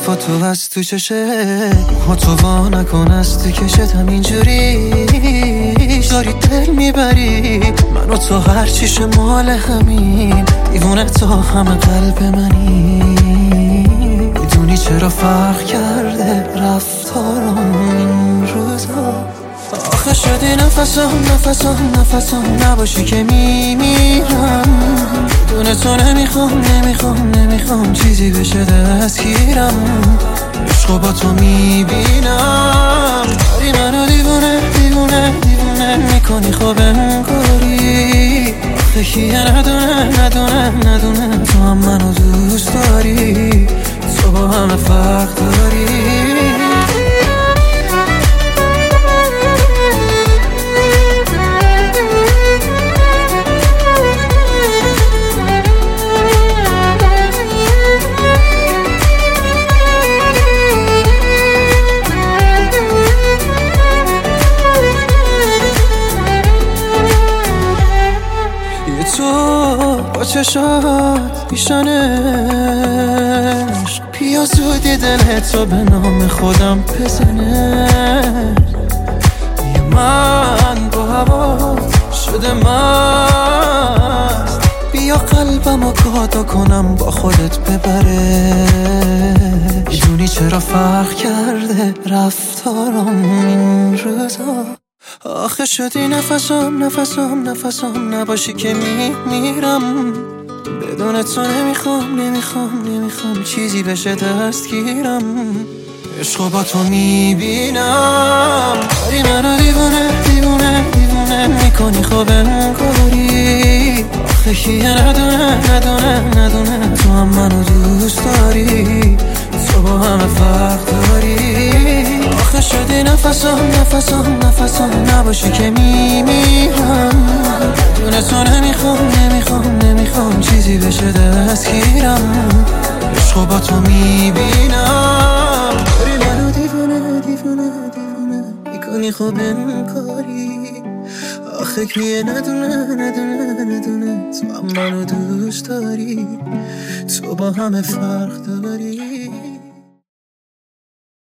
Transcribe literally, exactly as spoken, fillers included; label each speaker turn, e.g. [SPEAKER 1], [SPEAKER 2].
[SPEAKER 1] صفا تو از تو چشه ها تو وا نکن از تو کشتم اینجوری داری دل میبری من و تو هرچیش مال همین دیوونه تا همه قلب منی میدونی چرا فرق کرده رفتارم این روزا آخه شدی نفسم نفسم نفسم نباشی که میمیرم دونه تو نمیخوام نمیخوام نمیخوام چیزی بشه دستگیرم عشقو با تو میبینم داری منو دیوونه دیوونه دیوونه میکنی خوب انگاری آخه کیه ندونه ندونه ندونه تو هم منو دوست داری تو با همه فرق داری تو با چشات پیشانش پیا زودی دلتو به نام خودم بزنه یه من با هوا شده مست بیا قلبمو گادا کنم با خودت ببره میدونی چرا فرق کرده رفتارم این روزا آخه شدی نفسم نفسم نفسم نباشی که میمیرم بدون تو نمیخوام نمیخوام نمیخوام چیزی بشه دستگیرم عشقو با تو میبینم داری منو دیوونه دیوونه دیوونه میکنی خوب انگاری آخه کیه ندونه ندونه ندونه تو هم منو دوست داری تو با همه فرق داری آخه شدی نفسم نفسم نفسم نباشی که میمیرم دونه تو نمیخوام نمیخوام نمیخوام چیزی بشه دستگیرم عشقو با تو میبینم داری منو دیوونه دیوونه دیوونه میکنی خوب انگاری آخه کیه ندونه ندونه ندونه تو هم منو دوست داری تو با همه فرق داری